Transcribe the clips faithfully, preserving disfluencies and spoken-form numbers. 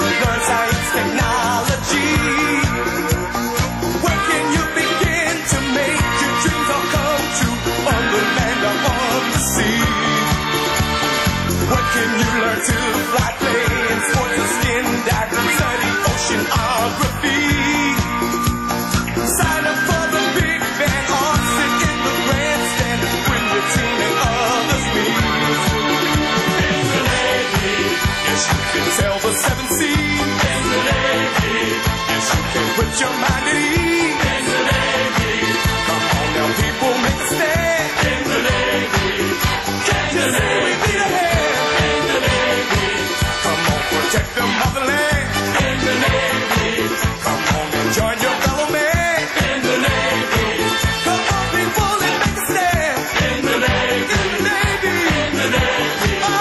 learn science, technology. Where can you begin to make your dreams all come true on the land or on the sea? Where can you learn to fly planes, sports or skin dive, study oceanography? Sign up for the big band or sit in the grandstand when your team and others meet. In the Navy, yes you can sail the seven seas. In the Navy, yes you can put your mind at ease. In the Navy, come on now people, make a stand. In the Navy, can't you say we need a hand? In the Navy, come on protect the motherland. In the Navy, come on and join your fellow man. In the Navy, come on people and make a stand. In the Navy, in the Navy, in the Navy. Ah.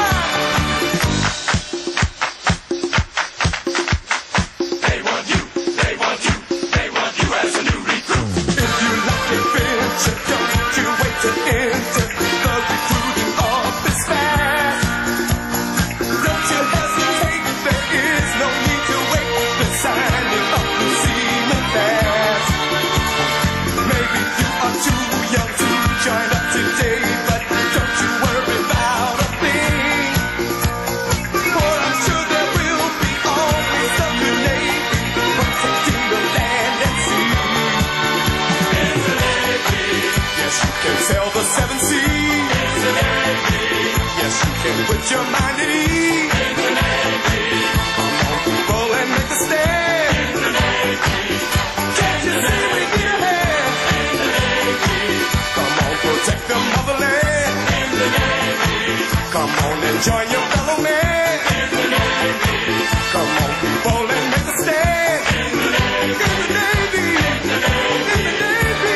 They want you, they want you, they want you as a new recruit. If you like adventure, don't you wait to enter the recruiting office fast. Don't you hesitate, there is no need to wait. The signing up will seem fast. Maybe you are too young to join up today, but don't you worry about a thing. For I'm sure there will be always a new Navy protecting the land and sea. In the Navy, yes you can sail the seven seas. In the Navy, yes you can put your mind at ease. In the Navy, come on people and make a stand. In the Navy, can't you say we need a hand? In the Navy, come on protect the motherland. In the Navy, come on and join your fellow man. In the Navy, come on people and make a stand. In the Navy, in the Navy, in the Navy, in the Navy.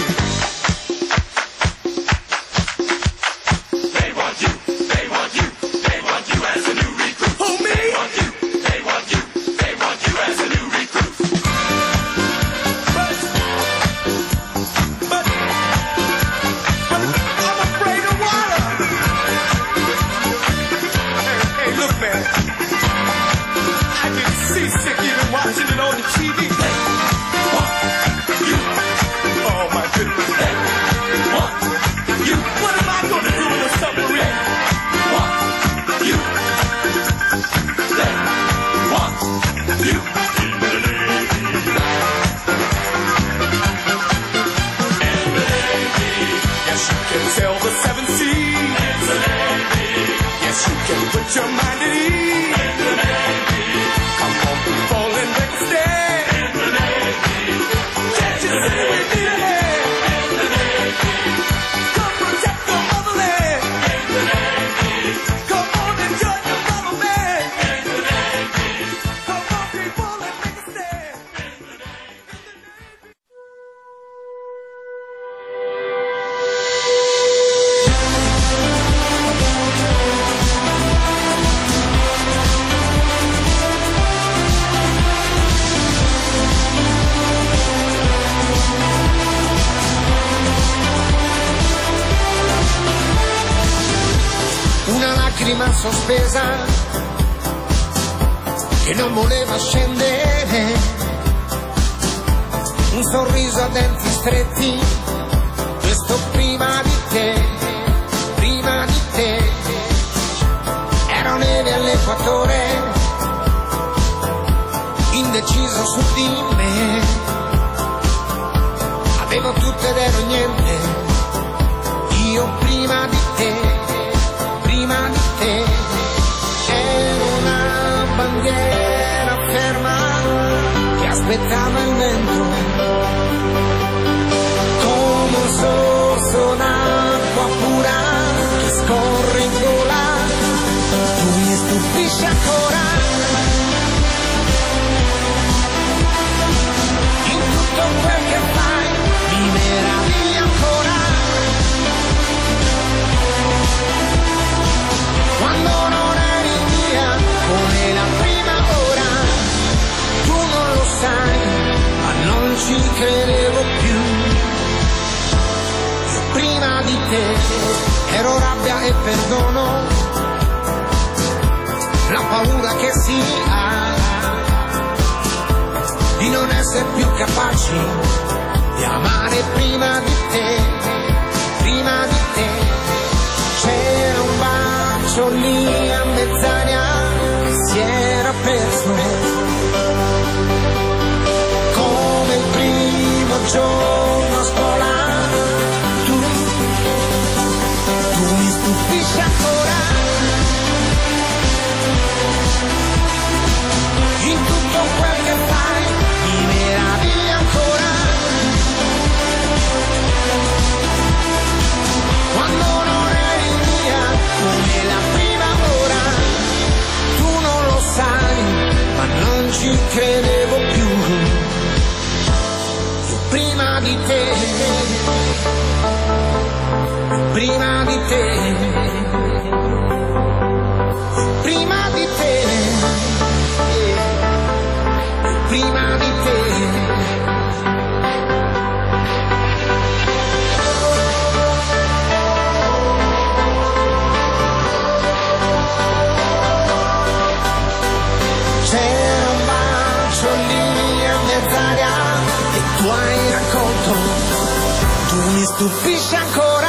They want you, they want you, they want you as a new recruit. Who, me? They want you, they want you, they want you as a new recruit. But, but, but I'm afraid of water. Hey, hey, look, man. I get seasick even watching it on the T V. They want you. Oh, my goodness. They want you. What am I going to do in a submarine? Want you. They want you. In the Navy. In the Navy. Yes, you can sail the seven seas. In the Navy. Yes, you can put your mind at ease. In the Navy. Come on, people, and make a stand. In the Navy. Can't you say we need a hand? In the Navy. Come protect the motherland. In the Navy. Come on and join your fellow man. In the Navy. Come on, people, and make a stand. In the Navy. Una lacrima sospesa che non voleva scendere, un sorriso a denti stretti, questo prima di te, prima di te. Ero neve all'equatore, indeciso su di me, avevo tutto ed ero niente, io prima di te, prima di te. Ero una bandiera ferma che aspettava il vento, come un sorso d'acqua pura che scorre in gola. Tu mi stupisci ancora in tutto quel che fai, mi meraviglia ancora quando non eri via come la prima ora. Tu non lo sai, ma non ci credevo più. Io prima di te ero rabbia e perdono, la paura che si ha di non essere più capaci di amare prima di te, prima di te. C'era un bacio lì a mezz'aria che si era perso, come il primo giorno a scuola. Tu, tu mi stupisci ancora, in tutto quel che fai mi meravigli ancora. Quando non eri mia come la prima ora, tu non lo sai ma non ci credevo più. Io prima di te, prima di te, prima di te, prima di te. C'era un bacio lì a mezz'aria che tu hai raccolto, tu mi stupisci ancora,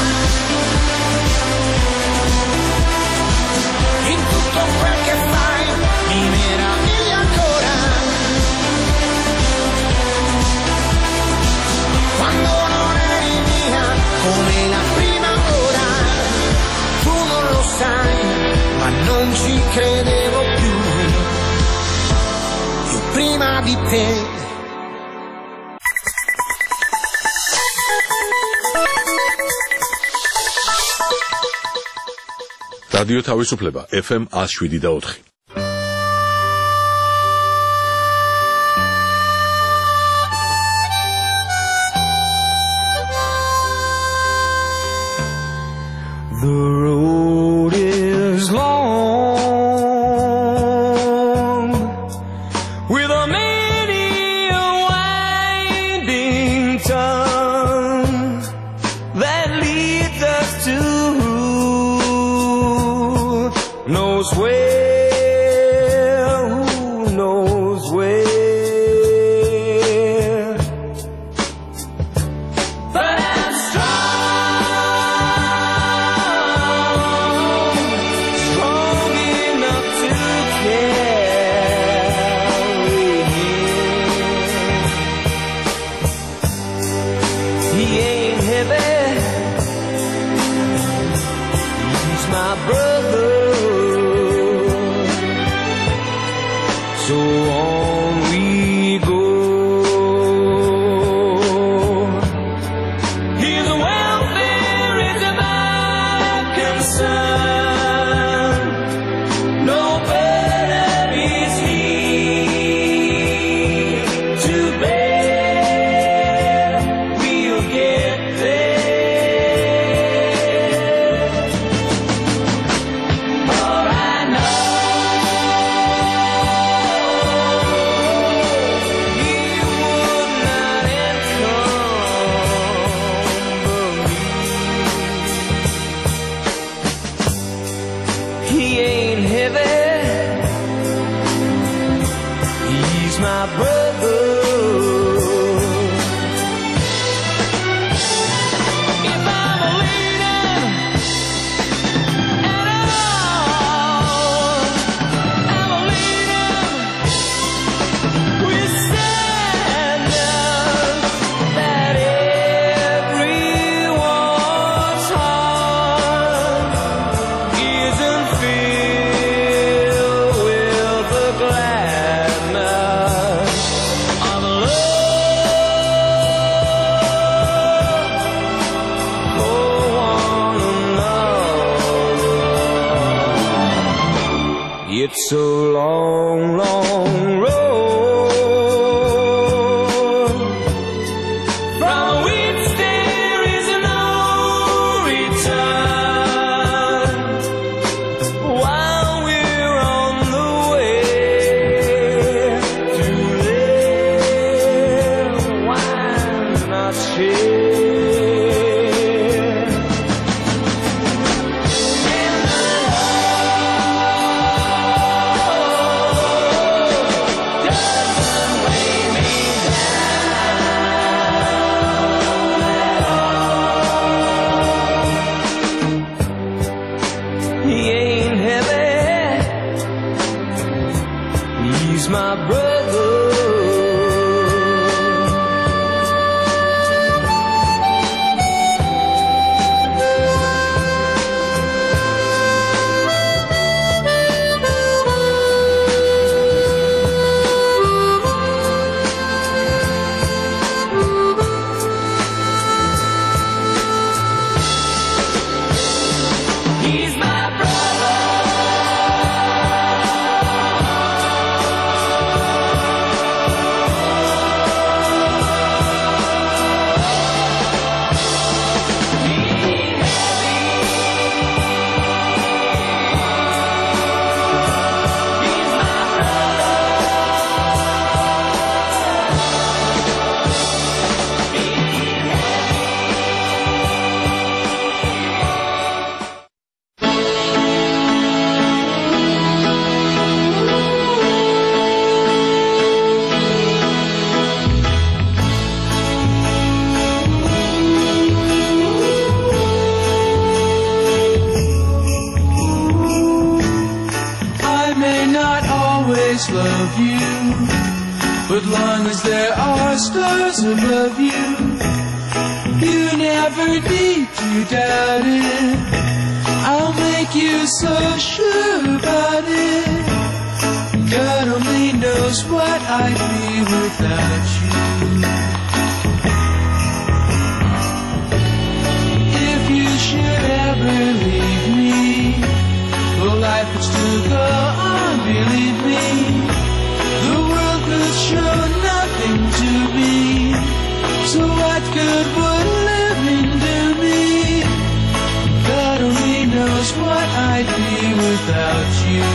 in tutto quel che fai mi meravigli ancora. Quando non eri mia come la prima ora, tu non lo sai ma non ci credevo più. Io prima di te. რადიო თავისუფლება ეფ ემ one oh seven და four. The road is long with a many a winding tongue that leads us to knows where, who knows where. But I'm strong, strong enough to carry him. He ain't heavy, he's my brother. So on we go. His welfare is my concern. No burden is he to bear. We'll get there. For I know he ain't heavy, he's my brother. If I'm a leader at all, I'm a leader with standards that everyone's heart isn't filled with the gladness of love for one another. It's a long, long road from which there is no return. While we're on the way to live, why not share? In the love of you. But long as there are stars above you, you never need to doubt it. I'll make you so sure about it. God only knows what I'd be without you. If you should ever leave me, well, life would still go on, believe me. The world could show nothing to me, so what good would living do me? God only knows what I'd be without you.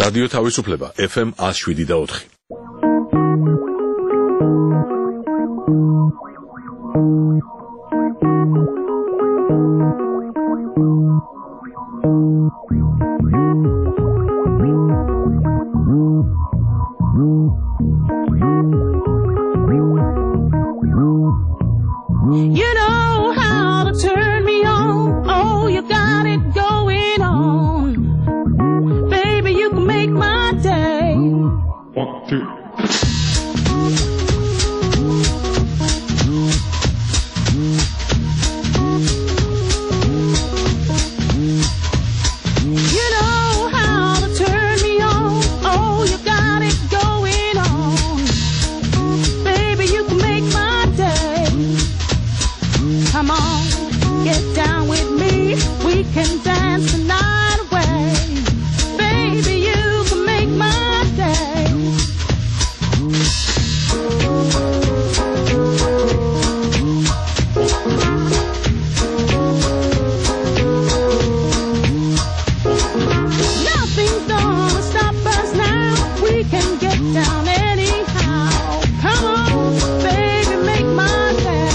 რადიო თავისუფლება ეფ ემ one oh seven და four. You know how to turn me on. Oh, you got it going on. Baby, you can make my day. One, two. You know how to turn me on. Oh, you got it going on. Baby, you can make my day. Come on, get down with me. We can dance the night away. Baby, you can make my day. Nothing's gonna stop us now. We can get down anyhow. Come on, baby, make my day.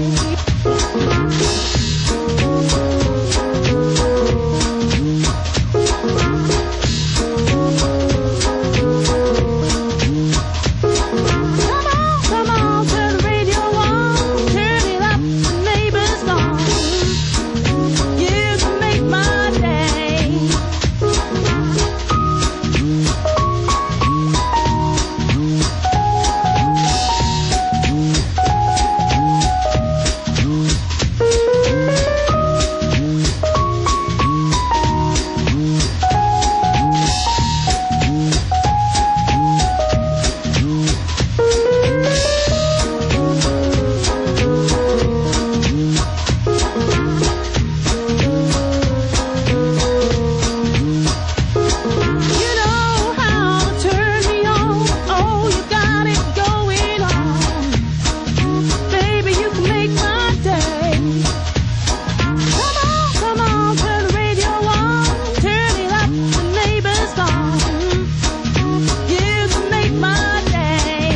Come on, come on, turn the radio on. Turn it up, the neighbors gone. You can make my day. You know how to turn me on. Oh, you got it going on. Baby, you can make my day. Come on, come on, turn the radio on. Turn it up, the neighbors gone. You can make my day.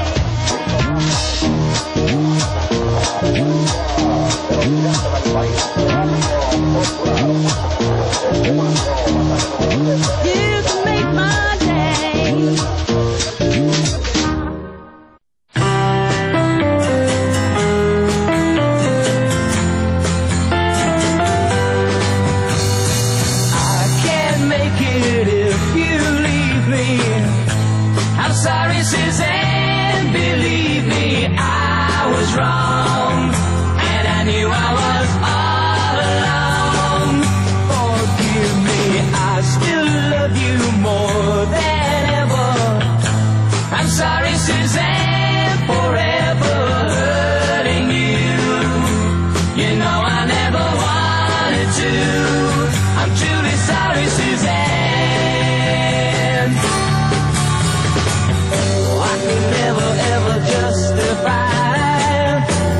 You can make my day. I can't make it if you leave me. I'm sorry, Suzanne, believe me, I was wrong, and I knew I was all alone. Forgive me, I still love you more than ever. I'm sorry, Suzanne, forever hurting you. You know I never wanted to. I'm truly sorry, Suzanne. Oh, I can never ever justify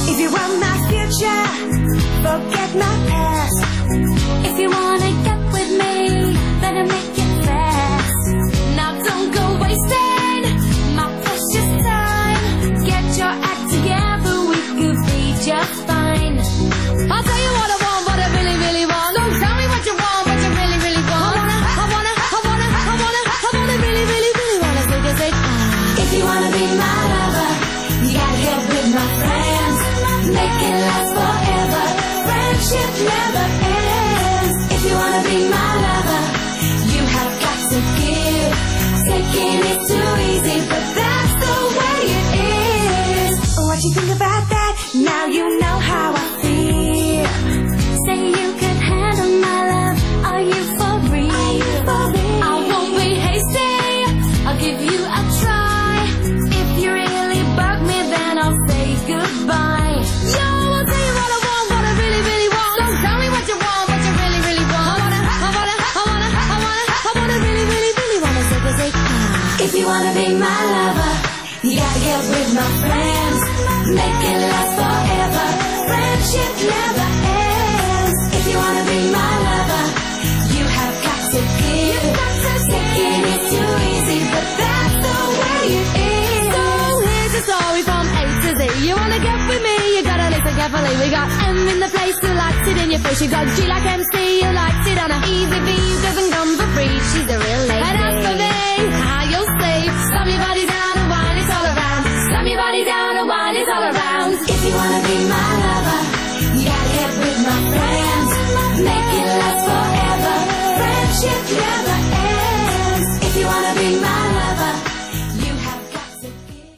If you want my future, forget my past. If you wanna get with me, better make it fast. Now don't go wasting my precious time. Get your act together, we could be just fine. I'll tell you what I want, what I really, really want. Don't tell me what you want, what you really, really want. I wanna, I wanna, I wanna, I wanna, I wanna really, really, really wanna say this it. If you wanna be my lover, you gotta get with my friends. Make it last forever. Friendship never ends. If you wanna be my lover, you have got to give. Taking it too easy, but that's the way it is. What you think about that? Now you know how I feel. Say you can handle my love. Are you for real? I won't be hasty. I'll give you a try. If you really bug me, then I'll say goodbye. Yo, I'll tell you what I want, what I really, really want. Don't tell me what you want, what you really, really want. I wanna, I wanna, I wanna, I wanna, I wanna really, really, really wanna say this it. If you wanna be my lover, you gotta get with my friends. Make it last forever. Friendship never ends. If you wanna be my lover, you have got to give. Taking it too easy, but that's the way it is. So here's the story from A to Z. You wanna get with me, you gotta listen carefully. We got M in the place who likes it in your face. You got G like M C, who likes it on a easy V, doesn't come for free. She's a real lady. And as for me, how you'll sleep. Slam your body down and wine it's all around. Slam your body down and wine it's all around. If you wanna be my lover, you gotta get with my friends. Make it last forever. Friendship never ends. If you wanna be my lover, you have got to give.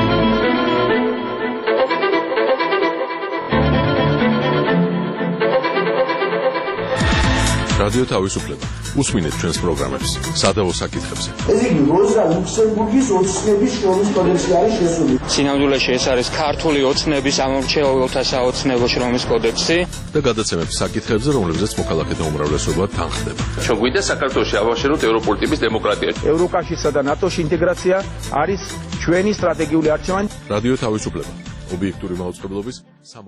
რადიო თავისუფლება. უსმინეთ ჩვენს პროგრამებს სადავო საკითხებზე. ესე იგი, როზა ლუქსემბურგის ოცნების შრომის კოდექსი არის შესული. სინამდვილეში ეს არის ქართული ოცნების ამორჩეულთა საოცნებო შრომის კოდექსი და გადაცემების საკითხებზე, რომლებზეც მოქალაქეთა უმრავლესობა თანხდება. ჩვენ გვინდა საქართველოში ავაშენოთ ევროპული ტიპის დემოკრატია. ევროკავშირსა და ნატოში ინტეგრაცია არის ჩვენი სტრატეგიული არჩევანი. რადიო თავისუფლება. ობიექტური მაუწყებლობის